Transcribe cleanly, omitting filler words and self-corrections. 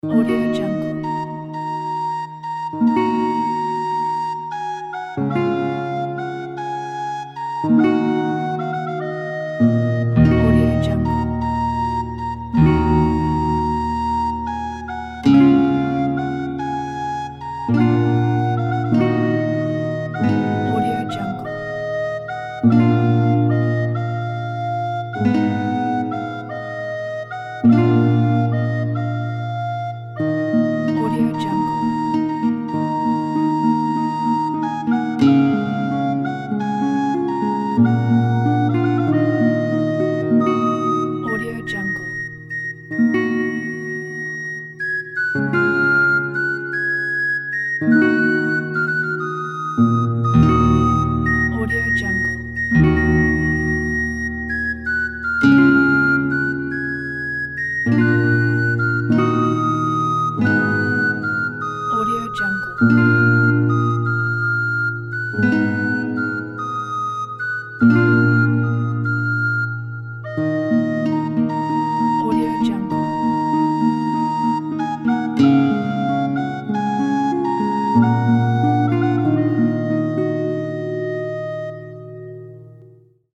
Audio Jungle. Audio Jungle. Audio Jungle. Audio Jungle. Audio Jungle. Audio Jungle. Audio Jungle. Audio Jungle.